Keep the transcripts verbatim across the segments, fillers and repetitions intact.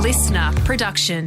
listener production.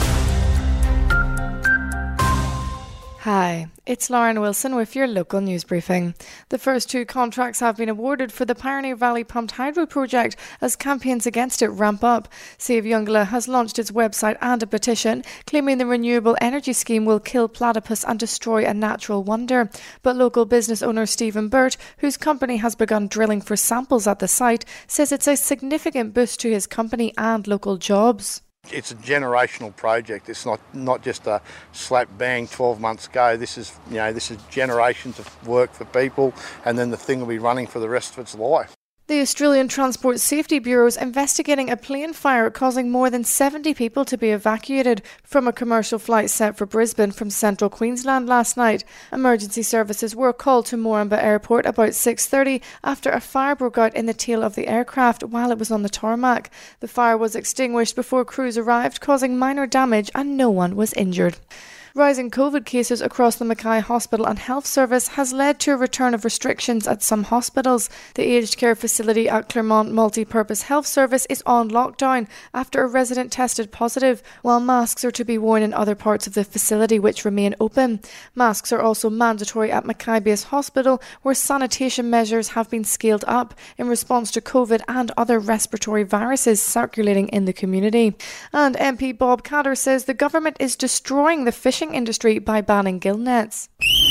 Hi, it's Lauren Wilson with your local news briefing. The first two contracts have been awarded for the Pioneer Valley Pumped Hydro project as campaigns against it ramp up. Save Youngla has launched its website and a petition claiming the renewable energy scheme will kill platypus and destroy a natural wonder. But local business owner Stephen Burt, whose company has begun drilling for samples at the site, says it's a significant boost to his company and local jobs. It's a generational project. It's not, not just a slap bang twelve months ago. This is, you know, this is generations of work for people, and then the thing will be running for the rest of its life. The Australian Transport Safety Bureau is investigating a plane fire causing more than seventy people to be evacuated from a commercial flight set for Brisbane from central Queensland last night. Emergency services were called to Moranbah Airport about six thirty after a fire broke out in the tail of the aircraft while it was on the tarmac. The fire was extinguished before crews arrived, causing minor damage, and no one was injured. Rising COVID cases across the Mackay Hospital and Health Service has led to a return of restrictions at some hospitals. The aged care facility at Claremont Multi-Purpose Health Service is on lockdown after a resident tested positive, while masks are to be worn in other parts of the facility which remain open. Masks are also mandatory at Mackay Base Hospital, where sanitation measures have been scaled up in response to COVID and other respiratory viruses circulating in the community. And M P Bob Catter says the government is destroying the fishing industry by banning gill nets.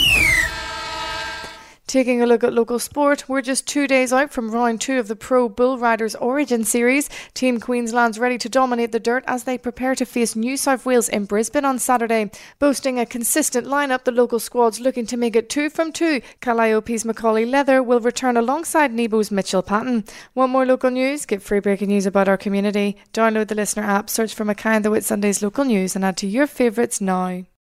Taking a look at local sport, we're just two days out from round two of the Pro Bull Riders Origin Series. Team Queensland's ready to dominate the dirt as they prepare to face New South Wales in Brisbane on Saturday. Boasting a consistent lineup, the local squad's looking to make it two from two. Calliope's Macaulay Leather will return alongside Nebo's Mitchell Patton. Want more local news? Get free breaking news about our community. Download the Listener app, search for Mackay and the Whitsundays local news and add to your favourites now.